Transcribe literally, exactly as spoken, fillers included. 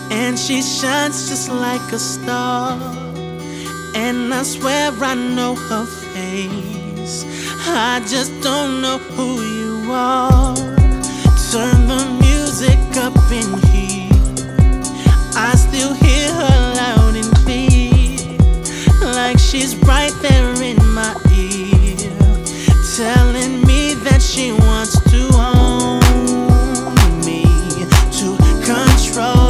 and she shines just like a star. And I swear I know her face, I just don't know who you are. Turn the music up in here.